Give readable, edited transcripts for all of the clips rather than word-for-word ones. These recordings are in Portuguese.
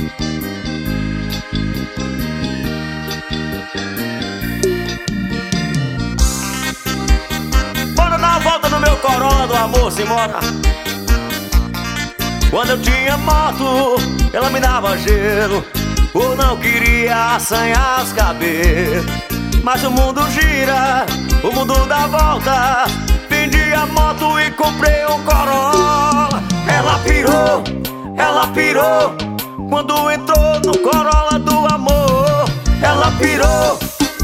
Bora dar uma volta no meu Corolla do amor, simbora. Quando eu tinha moto, ela me dava gelo, ou não queria assanhar os cabelos. Mas o mundo gira, o mundo dá volta. Vendi a moto e comprei um Corolla. Ela pirou, quando entrou no Corolla do amor. Ela pirou,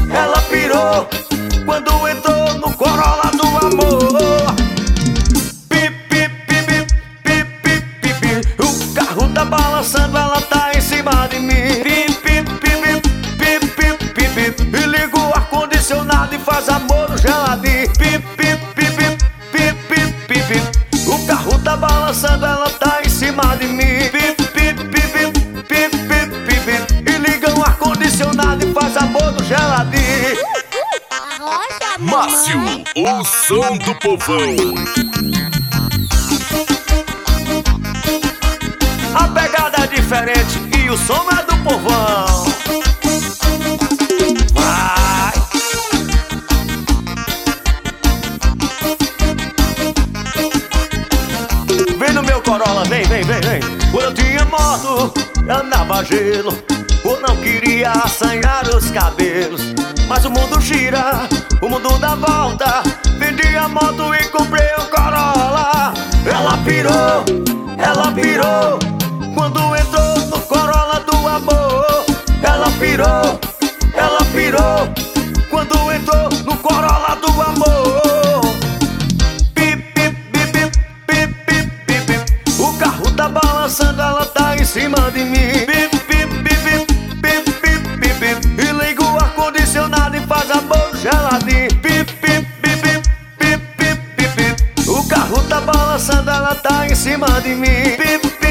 quando entrou no Corolla do amor. Pip, pip, pip, pip, pip, pip, pip. O carro tá balançando, ela tá em cima de mim. Pip, pip, pip, pip, pip, pip, pip. E liga o ar-condicionado e faz amor no geladinho. Pip, pip, pip, pip, pip, pip, pip. O carro tá balançando, ela tá em cima de mim. Pip, pip, pip, pip, pip, pip, pip. E liga o ar-condicionado e faz amor no geladinho. Márcio, o som do povão. A pegada é diferente e o som é do povão. Vai! Vem no meu Corolla, vem, vem, vem, vem. Quando eu tinha moto, ela me dava gelo, ou não queria assanhar os cabelos. Mas o mundo gira, o mundo dá volta. Vendi a moto e comprei um Corolla. Ela pirou, quando entrou no Corolla do amor. Ela pirou, quando entrou no Corolla do amor. Pip, pip, pip, pip, pip, pip, pip, pip. O carro tá balançando, ela tá em cima de mim. Pip, pip, pip, pip, pip, pip, pip, pip. E liga o ar-condicionado e faz amor geladinho. Pip, pip, pip, pip, pip, pip, pip, pip. O carro tá balançando, ela tá em cima de mim. Pip, pip.